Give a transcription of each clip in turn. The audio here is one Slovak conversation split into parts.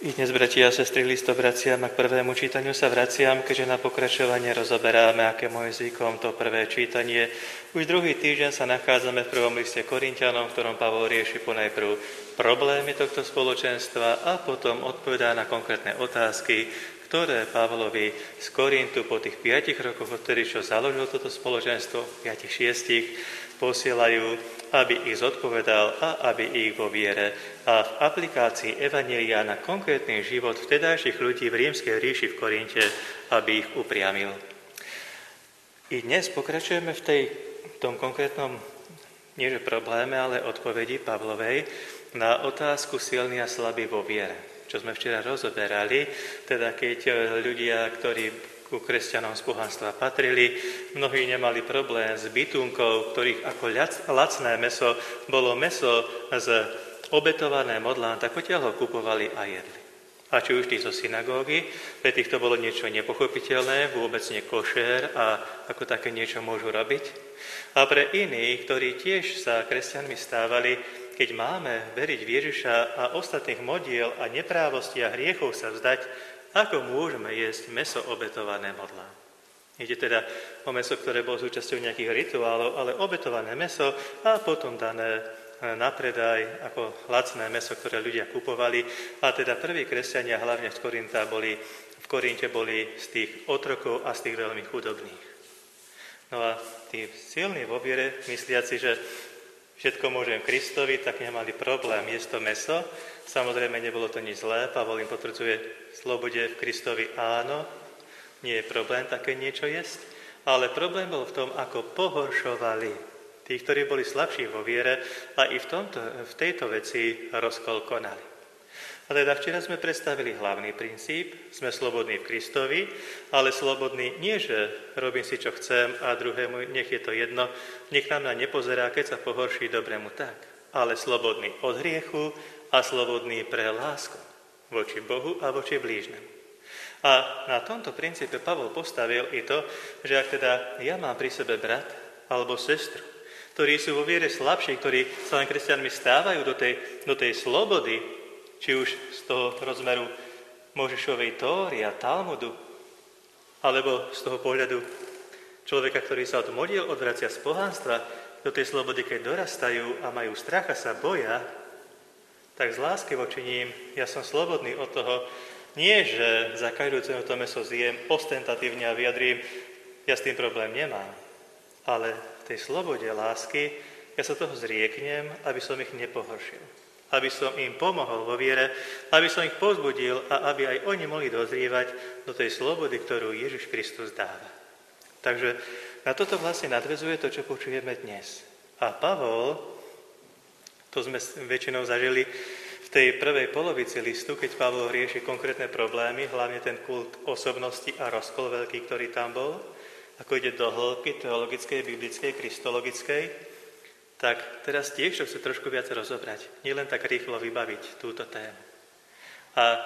I dnes, bratia a sestry, listo vraciam a k prvému čítaniu sa vraciam, keďže na pokračovanie rozoberáme, aké môj zvykom, to prvé čítanie. Už druhý týždeň sa nachádzame v prvom liste Korinťanom, v ktorom Pavol rieši ponajprv problémy tohto spoločenstva a potom odpovedá na konkrétne otázky, ktoré Pavlovi z Korintu po tých 5 rokoch, odtedy čo založil toto spoločenstvo, 5-6, posielajú, aby ich zodpovedal a aby ich vo viere a v aplikácii Evanjelia na konkrétny život vtedajších ľudí v rímskej ríši v Korinte, aby ich upriamil. I dnes pokračujeme v tom konkrétnom, nie že probléme, ale odpovedi Pavlovej na otázku silný a slabý vo viere, čo sme včera rozoberali, teda keď ľudia, ktorí ku kresťanom z pohanstva patrili, mnohí nemali problém s bytunkou, ktorých ako lacné mäso bolo mäso z obetované modlám, tak odtiaľ ho kupovali a jedli. A či už tí zo synagógy, pre tých to bolo niečo nepochopiteľné, vôbec nekošér a ako také niečo môžu robiť. A pre iných, ktorí tiež sa kresťanmi stávali, keď máme veriť v Ježiša a ostatných modiel a neprávosti a hriechov sa vzdať, ako môžeme jesť mäso obetované modlám. Ide teda o mäso, ktoré bolo súčasťou nejakých rituálov, ale obetované mäso a potom dané na predaj ako lacné mäso, ktoré ľudia kupovali. A teda prví kresťania, hlavne v Korinte boli z tých otrokov a z tých veľmi chudobných. No a tí silní vo viere, mysliaci, že všetko môžem Kristovi, tak nemali problém jesť to mäso. Samozrejme, nebolo to nič zlé. Pavol im potvrdzuje, slobode v Kristovi áno, nie je problém také niečo jesť. Ale problém bol v tom, ako pohoršovali tí, ktorí boli slabší vo viere a i v tejto veci rozkol konali. A teda včera sme predstavili hlavný princíp, sme slobodní v Kristovi, ale slobodní nie, že robím si, čo chcem a druhému nech je to jedno, nech na mňa nepozerá, keď sa pohorší dobrému tak, ale slobodný od hriechu a slobodný pre lásku voči Bohu a voči blížnemu. A na tomto princípe Pavol postavil i to, že ak teda ja mám pri sebe brat alebo sestru, ktorí sú vo viere slabší, ktorí sa len kresťanmi stávajú do tej slobody, či už z toho rozmeru Mojžišovej Tóry a Talmudu, alebo z toho pohľadu človeka, ktorý sa od modiel odvracia z pohanstva do tej slobody, keď dorastajú a majú strach a sa boja, tak z lásky voči ním ja som slobodný od toho, nie že za každú cenu to mäso zjem ostentatívne a vyjadrím, ja s tým problém nemám, ale v tej slobode lásky ja sa toho zrieknem, aby som ich nepohoršil. Aby som im pomohol vo viere, aby som ich povzbudil a aby aj oni mohli dozrievať do tej slobody, ktorú Ježiš Kristus dáva. Takže na toto vlastne nadväzuje to, čo počujeme dnes. A Pavol, to sme väčšinou zažili v tej prvej polovici listu, keď Pavol rieši konkrétne problémy, hlavne ten kult osobnosti a rozkol veľký, ktorý tam bol, ako ide do hĺbky teologickej, biblickej, kristologickej, tak teraz tiež to chce trošku viac rozobrať. Nie len tak rýchlo vybaviť túto tému. A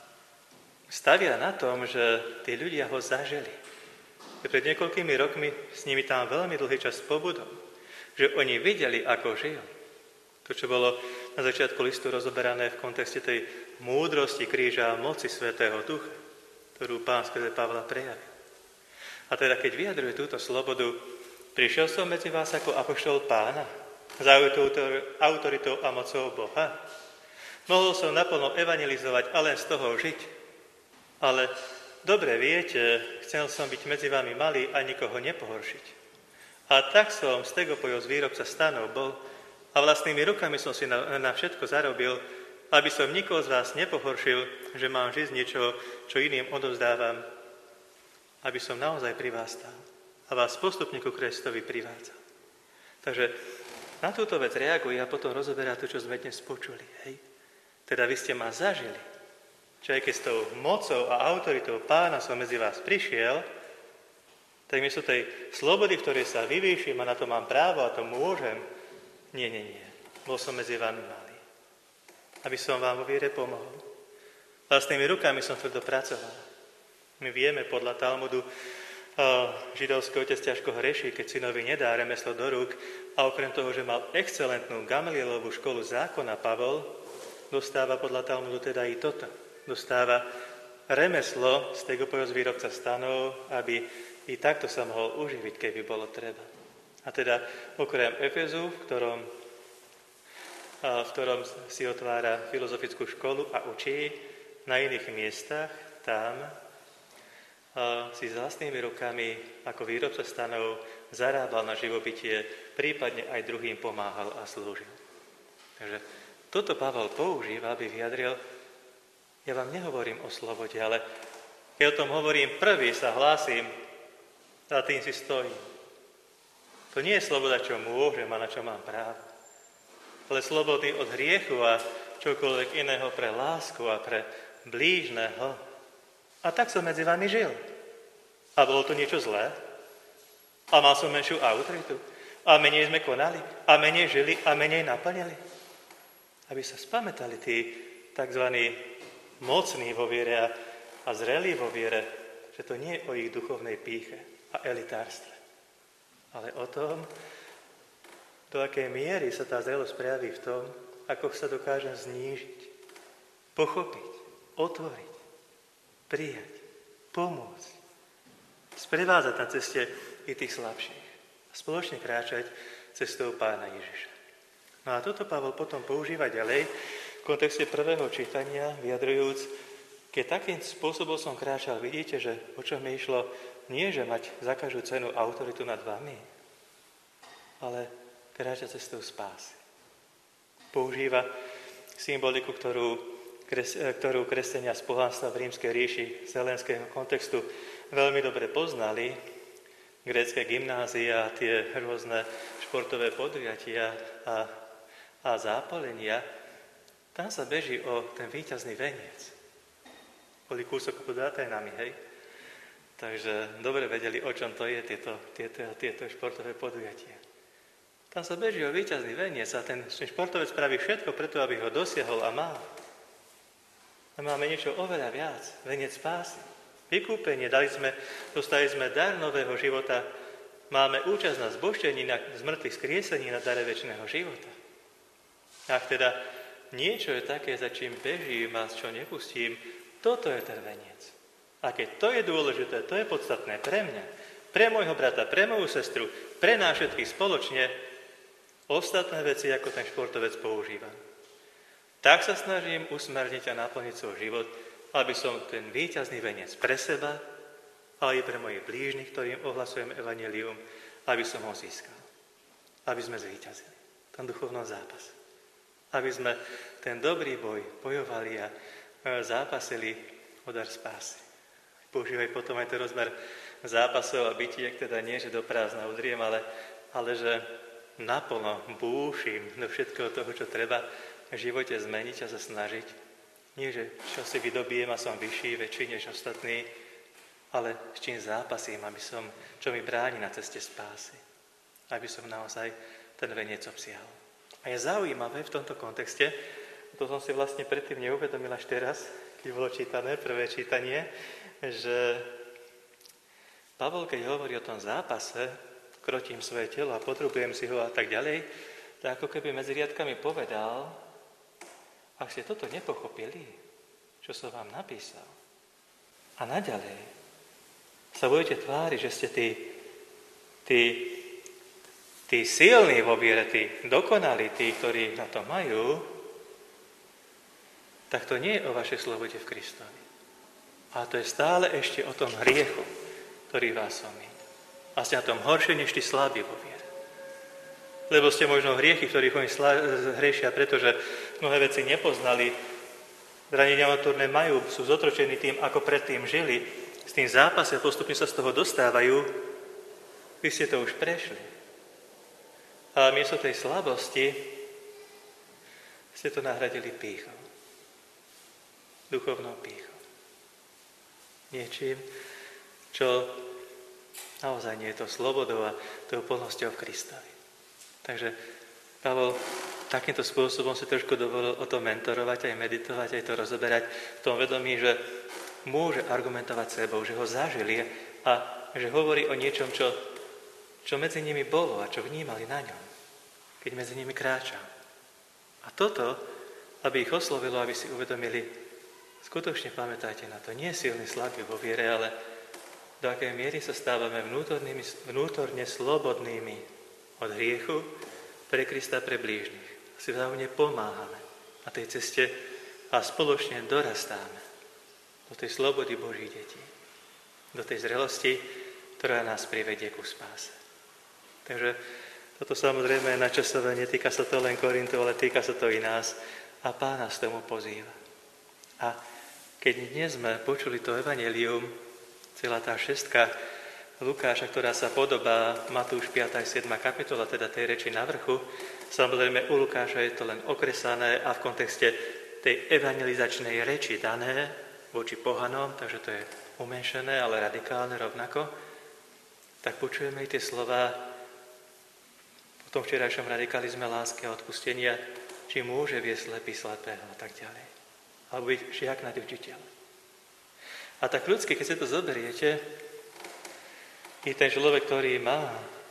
stavia na tom, že tí ľudia ho zažili. Pred niekoľkými rokmi s nimi tam veľmi dlhý čas pobudol. Že oni videli, ako žil. To, čo bolo na začiatku listu rozoberané v kontexte tej múdrosti kríža a moci Svätého Ducha, ktorú Pán skrze Pavla prejavil. A teda, keď vyjadruje túto slobodu, prišiel som medzi vás ako apoštol Pána, za autoritou a mocou Boha. Mohol som naplno evangelizovať a len z toho žiť. Ale dobre viete, chcel som byť medzi vami malý a nikoho nepohoršiť. A tak som z Tegopojov z výrobca stanov bol a vlastnými rukami som si na všetko zarobil, aby som nikoho z vás nepohoršil, že mám žiť z niečoho, čo iným odovzdávam, aby som naozaj pri vás stál a vás postupne ku Kristovi privádzal. Takže na túto vec reaguje a potom rozoberá to, čo sme dnes počuli. Hej? Teda vy ste ma zažili. Čo aj keď s tou mocou a autoritou Pána som medzi vás prišiel, tak miesto tej slobody, v ktorej sa vyvýšim a na to mám právo a to môžem, nie. Bol som medzi vami malý. Aby som vám vo viere pomohol. Vlastnými rukami som tvrdo pracoval. My vieme podľa Talmudu, židovský otec ťažko hreší, keď synovi nedá remeslo do rúk a okrem toho, že mal excelentnú Gamalielovú školu zákona Pavol, dostáva podľa Talmudu teda i toto. dostáva remeslo stegopojos výrobca stanov, aby i takto sa mohol uživiť, keby bolo treba. A teda okrem Efezu, v ktorom si otvára filozofickú školu a učí, na iných miestach tam si s vlastnými rukami ako výrobca stanov zarábal na živobytie, prípadne aj druhým pomáhal a slúžil. Takže toto Pavol používa, aby vyjadril, ja vám nehovorím o slobode, ale keď o tom hovorím prvý, sa hlásim, za tým si stojím. To nie je sloboda, čo môžem a na čo mám právo, ale slobodný od hriechu a čokoľvek iného pre lásku a pre blížneho. A tak som medzi vami žil. A bolo to niečo zlé? A mal som menšiu autoritu? A menej sme konali? A menej žili? A menej naplnili? Aby sa spamätali tí tzv. Mocní vo viere a zrelí vo viere, že to nie je o ich duchovnej pýche a elitárstve, ale o tom, do akej miery sa tá zrelosť prejaví v tom, ako sa dokážem znížiť, pochopiť, otvoriť, prijať, pomôcť, sprevázať na ceste i tých slabších a spoločne kráčať cestou Pána Ježiša. No a toto Pavol potom používa ďalej v kontexte prvého čítania, vyjadrujúc, keď takým spôsobom som kráčal, vidíte, že o čom mi išlo, nie že mať za každú cenu autoritu nad vami, ale kráčať cestou spásy. Používa symboliku, ktorú kresťania z pohanstva v rímskej ríši z helénskeho kontextu veľmi dobre poznali. Grécke gymnázia, tie rôzne športové podujatia a zápalenia. Tam sa beží o ten víťazný veniec. Boli kúsok pod Aténami, hej? Takže dobre vedeli, o čom to je, tieto športové podujatia. Tam sa beží o víťazný veniec a ten športovec spraví všetko preto, aby ho dosiahol a mal. A máme niečo oveľa viac, veniec spásy. Vykúpenie, dostali sme dar nového života, máme účasť na zbožtení, na zmrtvých skriesení, na dare večného života. Ak teda niečo je také, za čím bežím a čo nepustím, toto je ten veniec. A keď to je dôležité, to je podstatné pre mňa, pre môjho brata, pre moju sestru, pre nás všetkých spoločne, ostatné veci, ako ten športovec používa. Tak sa snažím usmerniť a naplniť svoj život, aby som ten víťazný veniec pre seba, ale i pre mojich blížnych, ktorým ohlasujem evanjelium, aby som ho získal. Aby sme zvíťazili v tom duchovnom zápase. Aby sme ten dobrý boj bojovali a zápasili o dar spásy. Používaj potom aj ten rozmer zápasov a bitiek, teda nie, že do prázdna udriem, ale že naplno búšim do všetkého toho, čo treba v živote zmeniť a sa snažiť. Nie, že čo si vydobijem a som vyšší, väčší než ostatní, ale s čím zápasím, čo mi bráni na ceste spásy. Aby som naozaj ten veniec obsiahol. A je zaujímavé v tomto kontexte, to som si vlastne predtým neuvedomil až teraz, keď bolo čítané, prvé čítanie, že Pavol, keď hovorí o tom zápase, krotím svoje telo a potrebujem si ho a tak ďalej, tak ako keby medzi riadkami povedal, ak ste toto nepochopili, čo som vám napísal, a naďalej sa budete tváriť, že ste tí silní vo viere, tí dokonalí, tí, ktorí na to majú, tak to nie je o vašej slobode v Kristovi. A to je stále ešte o tom hriechu, ktorý vás omí. A ste na tom horšie, než tí slabí vo viere. Lebo ste možno hriechy, ktorých oni hriešia, pretože mnohé veci nepoznali, zranenia vnútorné majú, sú zotročení tým, ako predtým žili, s tým zápasom postupne sa z toho dostávajú, vy ste to už prešli. A miesto tej slabosti ste to nahradili pýchou. Duchovnou pýchou. Niečím, čo naozaj nie je to slobodou a tou plnosťou v Kristovi. Takže Pavol takýmto spôsobom si trošku dovolil o tom mentorovať, aj meditovať, aj to rozoberať v tom vedomí, že môže argumentovať sebou, že ho zažili a že hovorí o niečom, čo medzi nimi bolo a čo vnímali na ňom, keď medzi nimi kráčal. A toto, aby ich oslovilo, aby si uvedomili, Skutočne pamätajte na to. Nie silní slabí vo viere, ale do akej miery sa stávame vnútorne slobodnými od hriechu pre Krista, pre blížnych. Si vzájomne pomáhame na tej ceste a spoločne dorastáme do tej slobody Božích detí. Do tej zrelosti, ktorá nás privedie ku spáse. Takže toto samozrejme je načasové, netýka sa to len Korintu, ale týka sa to i nás. A Pán nás tomu pozýva. A keď dnes sme počuli to evanjelium, celá tá šestka Lukáša, ktorá sa podobá Matúš 5. a 7. kapitola, teda tej reči na vrchu, samozrejme u Lukáša je to len okresané a v kontexte tej evangelizačnej reči dané voči pohanom, takže to je umenšené, ale radikálne rovnako, tak počujeme i tie slová po tom včerajšom radikalizme lásky a odpustenia, či môže viesť slepý slepého a tak ďalej. Alebo byť žiak nad učiteľ. A tak ľudsky, keď si to zoberiete, i ten človek, ktorý má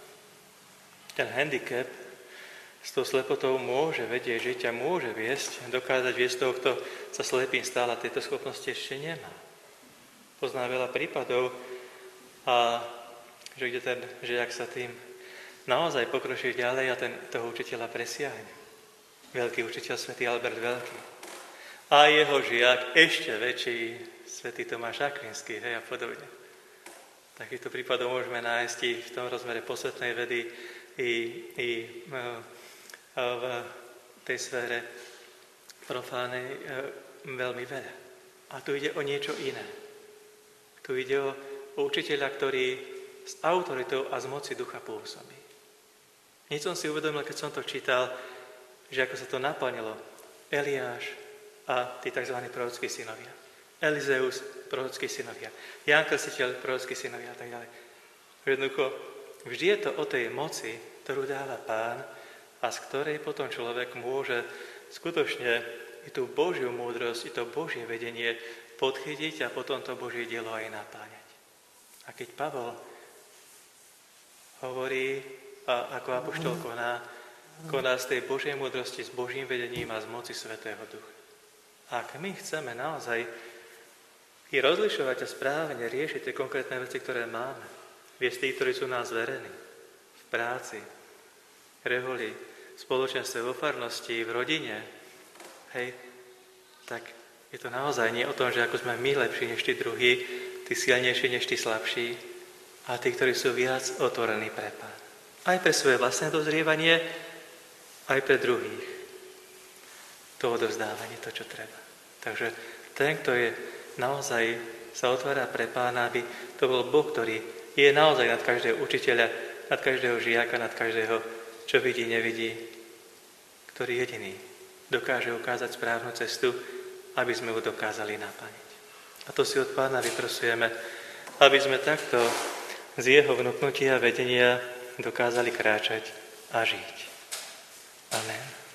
ten handicap, s tou slepotou môže vedieť, žiť a môže viesť, dokázať viesť toho, kto sa slepým stál a tieto schopnosti ešte nemá. Poznám veľa prípadov a že kde ten žiak sa tým naozaj pokročí ďalej a toho učiteľa presiahne. Veľký učiteľ svätý Albert Veľký. A jeho žiak ešte väčší svätý Tomáš Akvinský, hej, a podobne. Takýchto prípadov môžeme nájsť i v tom rozmere posvetnej vedy i v tej sfére profánej veľmi veľa. A tu ide o niečo iné. Tu ide o učiteľa, ktorý s autoritou a z moci ducha pôsobí. Hneď som si uvedomil, keď som to čítal, že ako sa to naplnilo. Eliáš a tí tzv. Prorockí synovia. Elizeus, prorockí synovia. Ján Krstiteľ, prorockí synovia a tak ďalej. Jednoducho, vždy je to o tej moci, ktorú dáva Pán a z ktorej potom človek môže skutočne i tú Božiu múdrosť, i to Božie vedenie podchytiť a potom to Božie dielo aj napáňať. A keď Pavol hovorí, a ako apoštol koná z tej Božej múdrosti, s Božím vedením a z moci Svätého Ducha. Ak my chceme naozaj i rozlišovať a správne riešiť tie konkrétne veci, ktoré máme, viesť tí, ktorí sú nás verení, v práci, reholi, v spoločenstve, vo farnosti, v rodine, hej, tak je to naozaj nie o tom, že ako sme my lepší než tí druhí, tí silnejší než tí slabší, a tí, ktorí sú viac otvorení pre Pána. Aj pre svoje vlastné dozrievanie, aj pre druhých. To odovzdávanie, to, čo treba. Takže ten, kto je naozaj sa otvára pre Pána, aby to bol Boh, ktorý je naozaj nad každého učiteľa, nad každého žiaka, nad každého, čo vidí, nevidí, ktorý jediný dokáže ukázať správnu cestu, aby sme ju dokázali naplniť. A to si od Pána vyprosujeme, aby sme takto z jeho vnúknutia a vedenia dokázali kráčať a žiť. Amen.